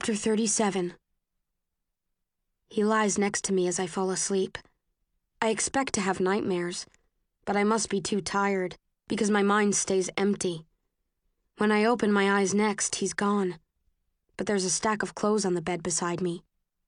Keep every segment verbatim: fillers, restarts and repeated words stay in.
Chapter thirty-seven. He lies next to me as I fall asleep. I expect to have nightmares, but I must be too tired because my mind stays empty. When I open my eyes next, he's gone, but there's a stack of clothes on the bed beside me.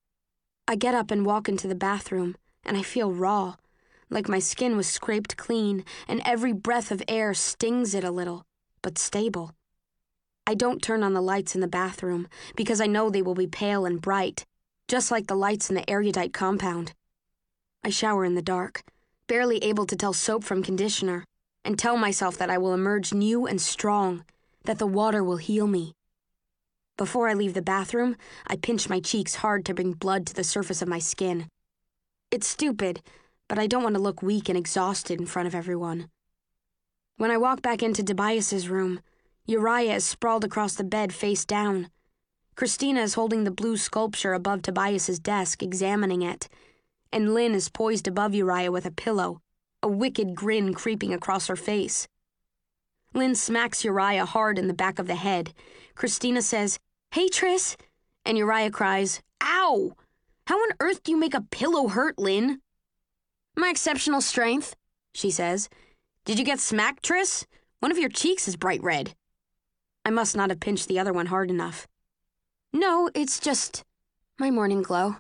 I get up and walk into the bathroom, and I feel raw, like my skin was scraped clean, and every breath of air stings it a little, but stable. I don't turn on the lights in the bathroom because I know they will be pale and bright, just like the lights in the erudite compound. I shower in the dark, barely able to tell soap from conditioner, and tell myself that I will emerge new and strong, that the water will heal me. Before I leave the bathroom, I pinch my cheeks hard to bring blood to the surface of my skin. It's stupid, but I don't want to look weak and exhausted in front of everyone. When I walk back into Tobias's room, Uriah is sprawled across the bed face down. Christina is holding the blue sculpture above Tobias's desk, examining it, and Lynn is poised above Uriah with a pillow, a wicked grin creeping across her face. Lynn smacks Uriah hard in the back of the head. Christina says, "Hey, Tris," and Uriah cries, "Ow! How on earth do you make a pillow hurt, Lynn?" "My exceptional strength," she says. "Did you get smacked, Tris? One of your cheeks is bright red." I must not have pinched the other one hard enough. "No, it's just my morning glow."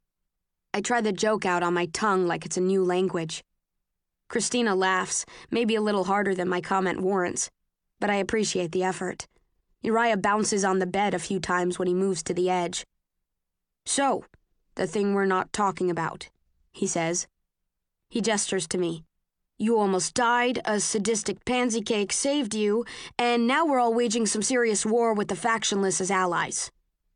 I try the joke out on my tongue like it's a new language. Christina laughs, maybe a little harder than my comment warrants, but I appreciate the effort. Uriah bounces on the bed a few times when he moves to the edge. "So, the thing we're not talking about," he says. He gestures to me. "You almost died, a sadistic pansy cake saved you, and now we're all waging some serious war with the factionless as allies."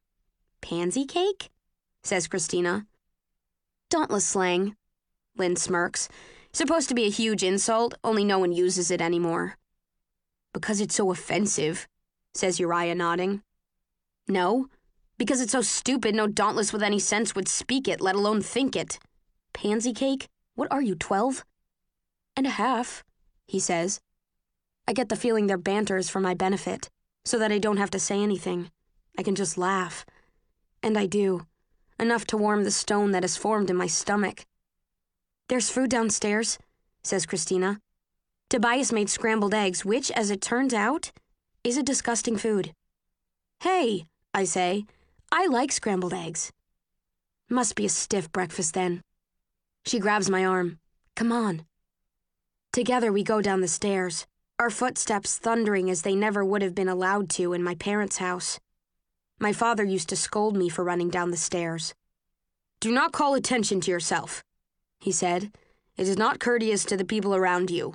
"Pansy cake?" says Christina. "Dauntless slang," Lynn smirks. "Supposed to be a huge insult, only no one uses it anymore." "Because it's so offensive," says Uriah, nodding. "No, because it's so stupid no dauntless with any sense would speak it, let alone think it. Pansy cake? What are you, twelve? "And a half," he says. I get the feeling their banter is for my benefit, so that I don't have to say anything. I can just laugh. And I do, enough to warm the stone that has formed in my stomach. "There's food downstairs," says Christina. "Tobias made scrambled eggs, which, as it turns out, is a disgusting food." "Hey," I say, "I like scrambled eggs." Must be a stiff breakfast then. She grabs my arm. "Come on." Together we go down the stairs, our footsteps thundering as they never would have been allowed to in my parents' house. My father used to scold me for running down the stairs. "Do not call attention to yourself," he said. "It is not courteous to the people around you."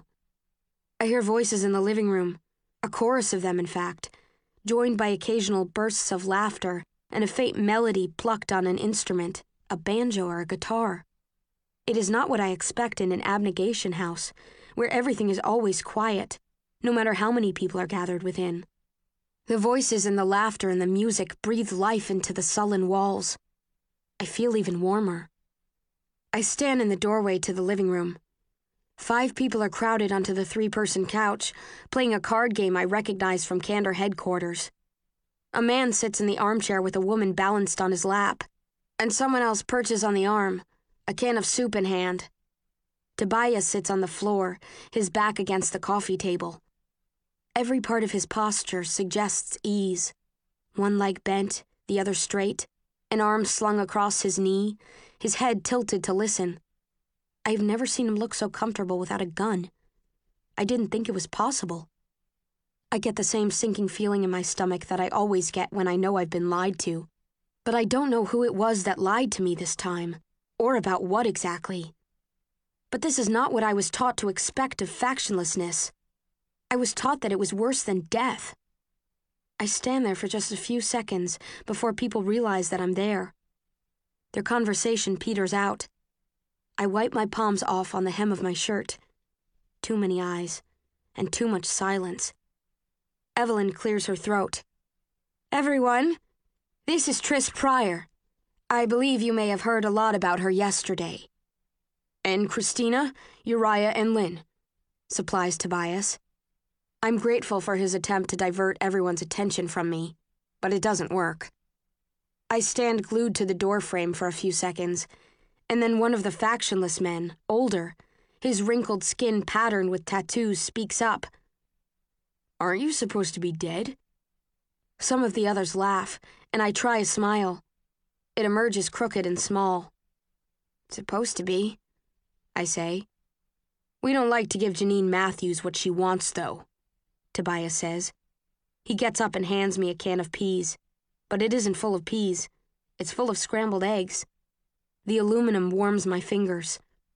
I hear voices in the living room, a chorus of them in fact, joined by occasional bursts of laughter and a faint melody plucked on an instrument, a banjo or a guitar. It is not what I expect in an abnegation house, where everything is always quiet, no matter how many people are gathered within. The voices and the laughter and the music breathe life into the sullen walls. I feel even warmer. I stand in the doorway to the living room. Five people are crowded onto the three-person couch, playing a card game I recognize from Candor headquarters. A man sits in the armchair with a woman balanced on his lap, and someone else perches on the arm, a can of soup in hand. Tobias sits on the floor, his back against the coffee table. Every part of his posture suggests ease. One leg bent, the other straight, an arm slung across his knee, his head tilted to listen. I've never seen him look so comfortable without a gun. I didn't think it was possible. I get the same sinking feeling in my stomach that I always get when I know I've been lied to. But I don't know who it was that lied to me this time, or about what exactly. But this is not what I was taught to expect of factionlessness. I was taught that it was worse than death. I stand there for just a few seconds before people realize that I'm there. Their conversation peters out. I wipe my palms off on the hem of my shirt. Too many eyes, and too much silence. Evelyn clears her throat. "Everyone, this is Tris Pryor. I believe you may have heard a lot about her yesterday." "And Christina, Uriah, and Lynn," supplies Tobias. I'm grateful for his attempt to divert everyone's attention from me, but it doesn't work. I stand glued to the doorframe for a few seconds, and then one of the factionless men, older, his wrinkled skin patterned with tattoos, speaks up. "Aren't you supposed to be dead?" Some of the others laugh, and I try a smile. It emerges crooked and small. "Supposed to be," I say. "We don't like to give Janine Matthews what she wants, though," Tobias says. He gets up and hands me a can of peas. But it isn't full of peas. It's full of scrambled eggs. The aluminum warms my fingers.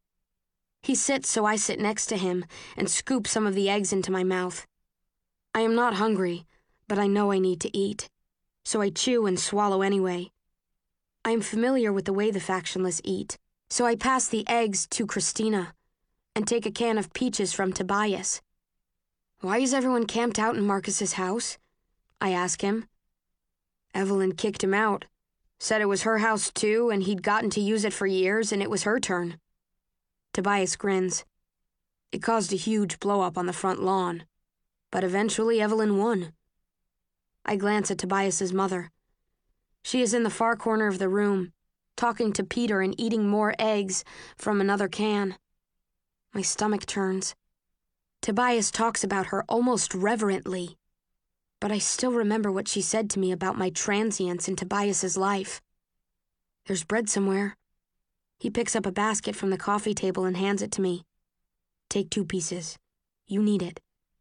He sits so I sit next to him and scoop some of the eggs into my mouth. I am not hungry, but I know I need to eat, so I chew and swallow anyway. I am familiar with the way the factionless eat, so I pass the eggs to Christina and take a can of peaches from Tobias. "Why is everyone camped out in Marcus's house?" I ask him. "Evelyn kicked him out. Said it was her house too, and he'd gotten to use it for years, and it was her turn." Tobias grins. "It caused a huge blow-up on the front lawn. But eventually Evelyn won." I glance at Tobias's mother. She is in the far corner of the room, talking to Peter and eating more eggs from another can. My stomach turns. Tobias talks about her almost reverently. But I still remember what she said to me about my transience in Tobias's life. "There's bread somewhere." He picks up a basket from the coffee table and hands it to me. "Take two pieces. You need it."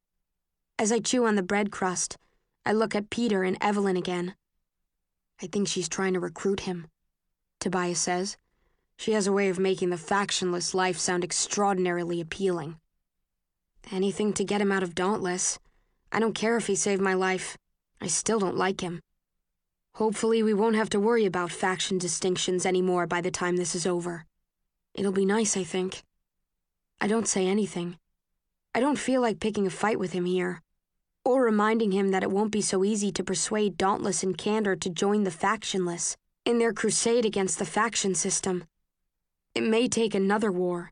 As I chew on the bread crust, I look at Peter and Evelyn again. "I think she's trying to recruit him," Tobias says. "She has a way of making the factionless life sound extraordinarily appealing." "Anything to get him out of Dauntless. I don't care if he saved my life. I still don't like him. Hopefully we won't have to worry about faction distinctions anymore by the time this is over. It'll be nice, I think." I don't say anything. I don't feel like picking a fight with him here, or reminding him that it won't be so easy to persuade Dauntless and Candor to join the factionless in their crusade against the faction system. It may take another war.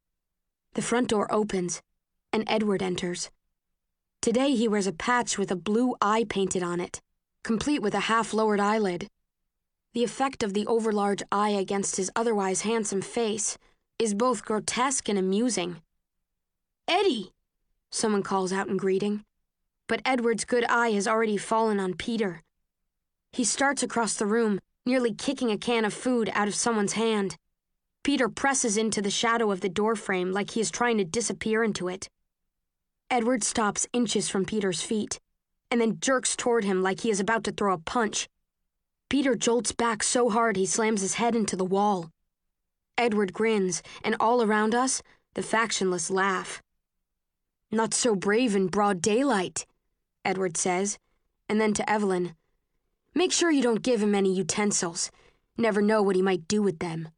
The front door opens, and Edward enters. Today he wears a patch with a blue eye painted on it, complete with a half-lowered eyelid. The effect of the overlarge eye against his otherwise handsome face is both grotesque and amusing. "Eddie!" someone calls out in greeting, but Edward's good eye has already fallen on Peter. He starts across the room, nearly kicking a can of food out of someone's hand. Peter presses into the shadow of the doorframe like he is trying to disappear into it. Edward stops inches from Peter's feet, and then jerks toward him like he is about to throw a punch. Peter jolts back so hard he slams his head into the wall. Edward grins, and all around us, the factionless laugh. "Not so brave in broad daylight," Edward says, and then to Evelyn, "Make sure you don't give him any utensils. Never know what he might do with them."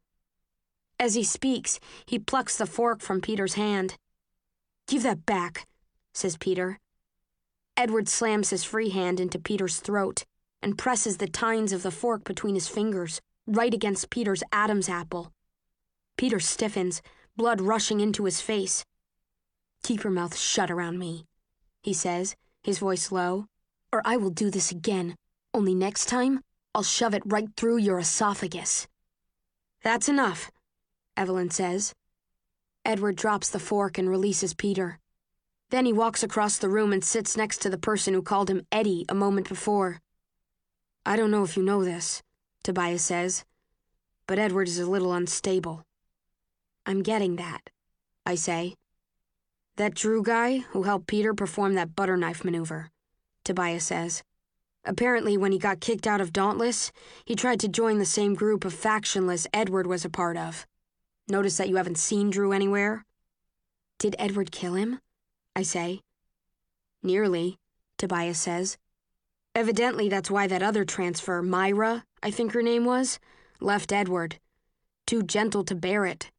As he speaks, he plucks the fork from Peter's hand. "Give that back," says Peter. Edward slams his free hand into Peter's throat and presses the tines of the fork between his fingers, right against Peter's Adam's apple. Peter stiffens, blood rushing into his face. "Keep your mouth shut around me," he says, his voice low, "or I will do this again, only next time I'll shove it right through your esophagus." "That's enough," Evelyn says. Edward drops the fork and releases Peter. Then he walks across the room and sits next to the person who called him Eddie a moment before. "I don't know if you know this," Tobias says, "but Edward is a little unstable." "I'm getting that," I say. "That Drew guy who helped Peter perform that butter knife maneuver," Tobias says. "Apparently when he got kicked out of Dauntless, he tried to join the same group of factionless Edward was a part of. Notice that you haven't seen Drew anywhere?" "Did Edward kill him?" I say. "Nearly," Tobias says. "Evidently that's why that other transfer, Myra, I think her name was, left Edward. Too gentle to bear it."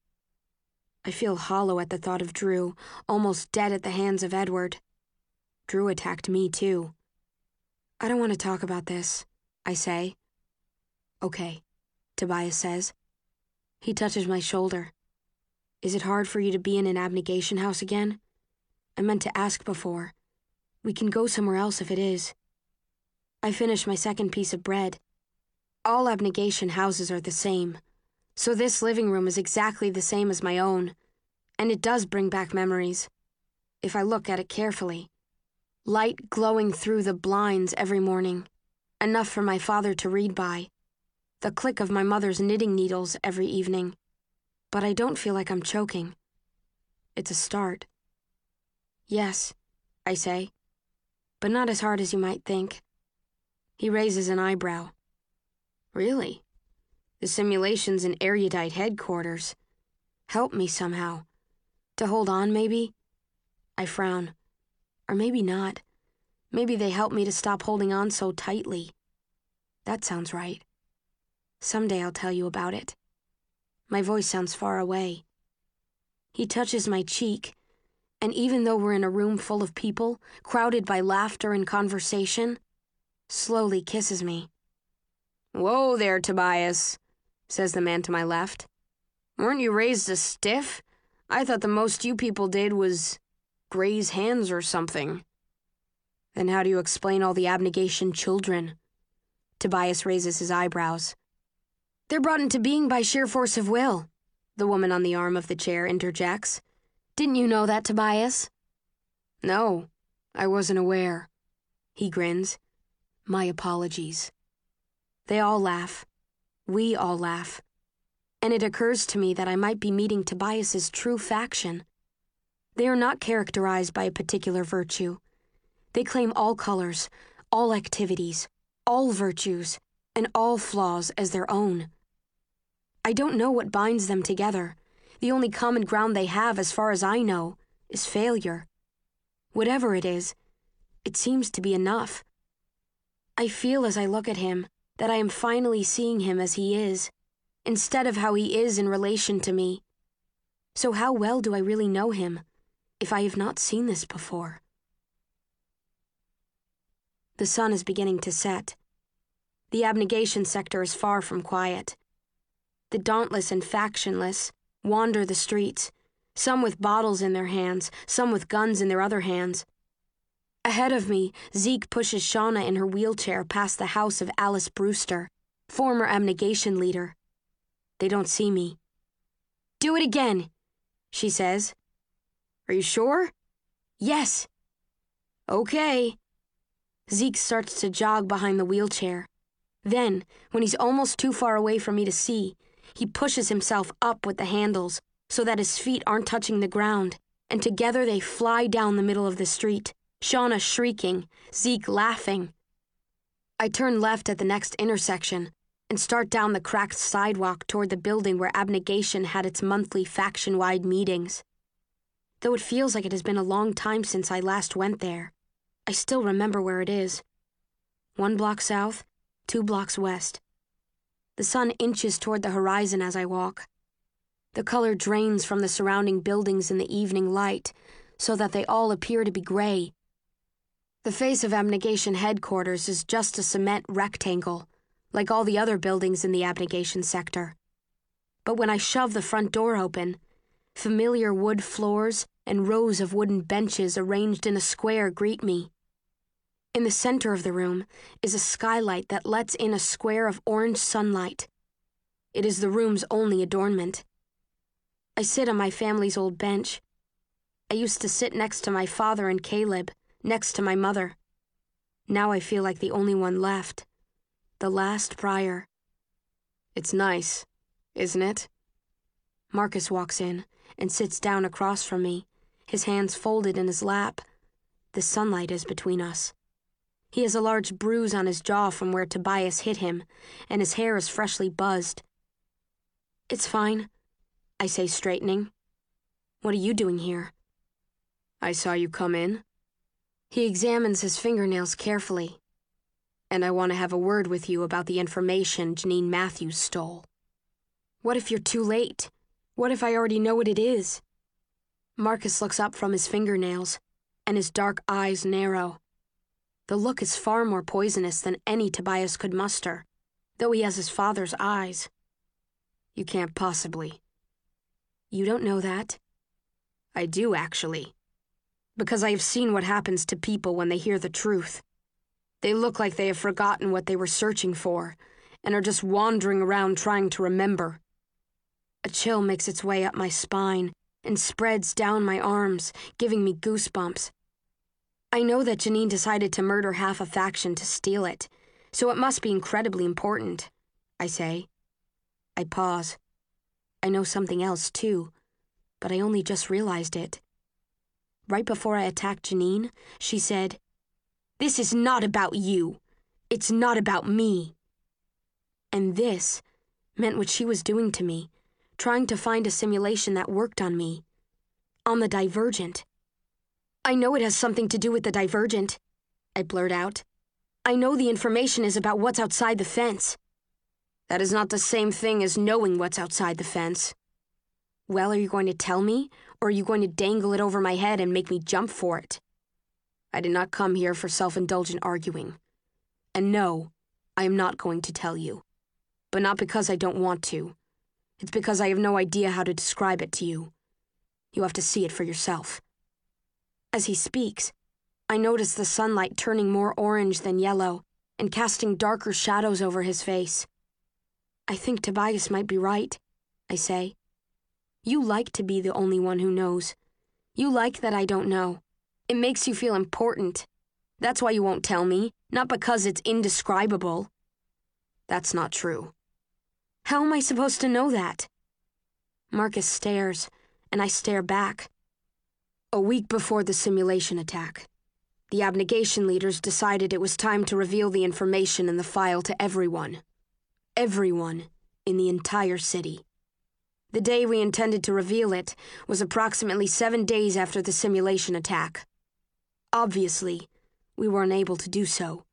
I feel hollow at the thought of Drew, almost dead at the hands of Edward. Drew attacked me, too. "I don't want to talk about this," I say. "Okay," Tobias says. He touches my shoulder. "Is it hard for you to be in an abnegation house again? I meant to ask before. We can go somewhere else if it is." I finish my second piece of bread. All abnegation houses are the same, so this living room is exactly the same as my own, and it does bring back memories, if I look at it carefully. Light glowing through the blinds every morning, enough for my father to read by. The click of my mother's knitting needles every evening. But I don't feel like I'm choking. It's a start. Yes, I say, but not as hard as you might think. He raises an eyebrow. Really? The simulations in erudite headquarters. Help me somehow. To hold on, maybe? I frown. Or maybe not. Maybe they help me to stop holding on so tightly. That sounds right. Someday I'll tell you about it. My voice sounds far away. He touches my cheek, and even though we're in a room full of people, crowded by laughter and conversation, slowly kisses me. "Whoa there, Tobias," says the man to my left. "Weren't you raised a stiff? I thought the most you people did was graze hands or something." "Then how do you explain all the abnegation children?" Tobias raises his eyebrows. "They're brought into being by sheer force of will," the woman on the arm of the chair interjects. "Didn't you know that, Tobias?" "No, I wasn't aware." He grins. "My apologies." They all laugh. We all laugh. And it occurs to me that I might be meeting Tobias's true faction. They are not characterized by a particular virtue. They claim all colors, all activities, all virtues, and all flaws as their own. I don't know what binds them together. The only common ground they have, as far as I know, is failure. Whatever it is, it seems to be enough. I feel as I look at him that I am finally seeing him as he is, instead of how he is in relation to me. So how well do I really know him, if I have not seen this before? The sun is beginning to set. The abnegation sector is far from quiet. The dauntless and factionless wander the streets, some with bottles in their hands, some with guns in their other hands. Ahead of me, Zeke pushes Shauna in her wheelchair past the house of Alice Brewster, former abnegation leader. They don't see me. "Do it again," she says. "Are you sure?" "Yes." "Okay." Zeke starts to jog behind the wheelchair. Then, when he's almost too far away for me to see, he pushes himself up with the handles so that his feet aren't touching the ground, and together they fly down the middle of the street, Shauna shrieking, Zeke laughing. I turn left at the next intersection and start down the cracked sidewalk toward the building where abnegation had its monthly faction-wide meetings. Though it feels like it has been a long time since I last went there, I still remember where it is. One block south, two blocks west. The sun inches toward the horizon as I walk. The color drains from the surrounding buildings in the evening light, so that they all appear to be gray. The face of abnegation headquarters is just a cement rectangle, like all the other buildings in the abnegation sector. But when I shove the front door open, familiar wood floors and rows of wooden benches arranged in a square greet me. In the center of the room is a skylight that lets in a square of orange sunlight. It is the room's only adornment. I sit on my family's old bench. I used to sit next to my father and Caleb, next to my mother. Now I feel like the only one left. The last prior. "It's nice, isn't it?" Marcus walks in and sits down across from me, his hands folded in his lap. The sunlight is between us. He has a large bruise on his jaw from where Tobias hit him, and his hair is freshly buzzed. "It's fine," I say, straightening. "What are you doing here?" "I saw you come in." He examines his fingernails carefully. "And I want to have a word with you about the information Janine Matthews stole." "What if you're too late? What if I already know what it is?" Marcus looks up from his fingernails, and his dark eyes narrow. The look is far more poisonous than any Tobias could muster, though he has his father's eyes. "You can't possibly." "You don't know that?" "I do, actually. Because I have seen what happens to people when they hear the truth. They look like they have forgotten what they were searching for, and are just wandering around trying to remember. A chill makes its way up my spine and spreads down my arms, giving me goosebumps. I know that Janine decided to murder half a faction to steal it, so it must be incredibly important, I say. I pause. I know something else, too, but I only just realized it. Right before I attacked Janine, she said, "This is not about you. It's not about me." And this meant what she was doing to me, trying to find a simulation that worked on me. On the Divergent. "I know it has something to do with the Divergent," I blurt out. "I know the information is about what's outside the fence." "That is not the same thing as knowing what's outside the fence." "Well, are you going to tell me, or are you going to dangle it over my head and make me jump for it?" I did not come here for self-indulgent arguing. And no, I am not going to tell you. But not because I don't want to. It's because I have no idea how to describe it to you. You have to see it for yourself. As he speaks, I notice the sunlight turning more orange than yellow and casting darker shadows over his face. "I think Tobias might be right," I say. "You like to be the only one who knows. You like that I don't know. It makes you feel important. That's why you won't tell me, not because it's indescribable." "That's not true." "How am I supposed to know that?" Marcus stares, and I stare back. A week before the simulation attack, the abnegation leaders decided it was time to reveal the information in the file to everyone. Everyone in the entire city. The day we intended to reveal it was approximately seven days after the simulation attack. Obviously, we were unable to do so.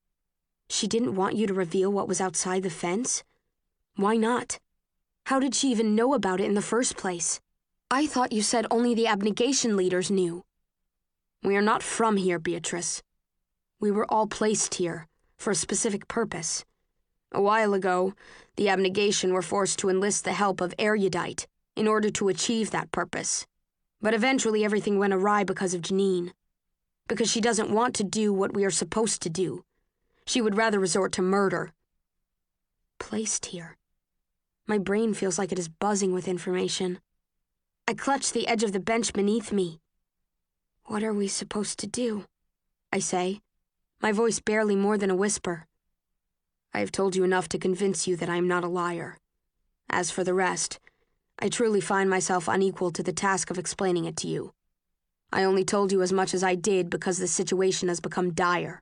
She didn't want you to reveal what was outside the fence? Why not? How did she even know about it in the first place? I thought you said only the abnegation leaders knew. We are not from here, Beatrice. We were all placed here for a specific purpose. A while ago, the abnegation were forced to enlist the help of Erudite in order to achieve that purpose. But eventually everything went awry because of Janine. Because she doesn't want to do what we are supposed to do. She would rather resort to murder. Placed here. My brain feels like it is buzzing with information. I clutch the edge of the bench beneath me. "What are we supposed to do?" I say, my voice barely more than a whisper. "I have told you enough to convince you that I am not a liar. As for the rest, I truly find myself unequal to the task of explaining it to you. I only told you as much as I did because the situation has become dire."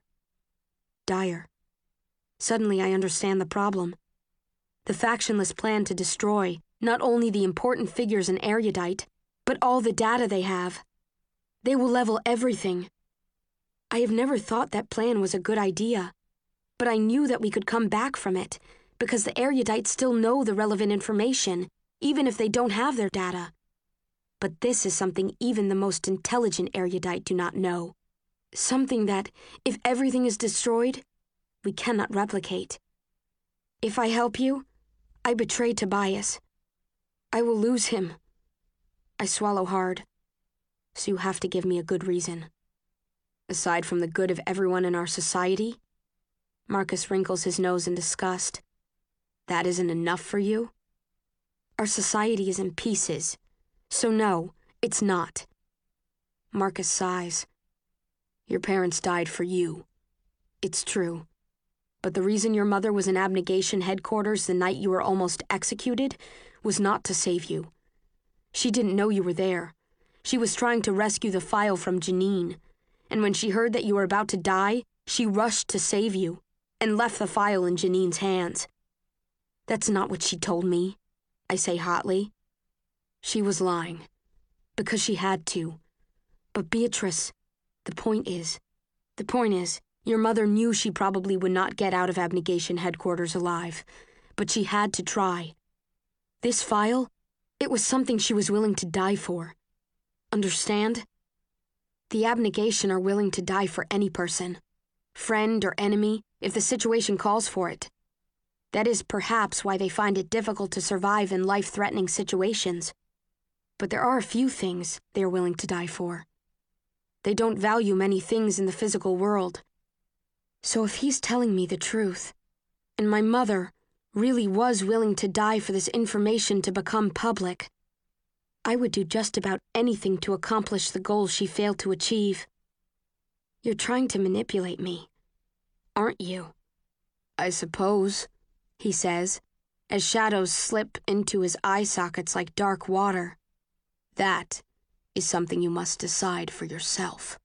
Dire. Suddenly I understand the problem. The factionless plan to destroy not only the important figures in Erudite, but all the data they have. They will level everything. I have never thought that plan was a good idea, but I knew that we could come back from it, because the Erudites still know the relevant information, even if they don't have their data. But this is something even the most intelligent Erudite do not know. Something that, if everything is destroyed, we cannot replicate. If I help you, I betray Tobias. I will lose him. I swallow hard. So you have to give me a good reason. Aside from the good of everyone in our society? Marcus wrinkles his nose in disgust. That isn't enough for you? Our society is in pieces. So no, it's not. Marcus sighs. Your parents died for you. It's true. But the reason your mother was in abnegation headquarters the night you were almost executed was not to save you. She didn't know you were there. She was trying to rescue the file from Janine, and when she heard that you were about to die, she rushed to save you, and left the file in Janine's hands. That's not what she told me, I say hotly. She was lying, because she had to. But Beatrice, the point is, the point is, your mother knew she probably would not get out of abnegation headquarters alive, but she had to try. This file, it was something she was willing to die for. Understand? The abnegation are willing to die for any person, friend or enemy, if the situation calls for it. That is perhaps why they find it difficult to survive in life-threatening situations. But there are a few things they are willing to die for. They don't value many things in the physical world. So if he's telling me the truth, and my mother, really was willing to die for this information to become public, I would do just about anything to accomplish the goal she failed to achieve. You're trying to manipulate me, aren't you? I suppose, he says, as shadows slip into his eye sockets like dark water. That is something you must decide for yourself.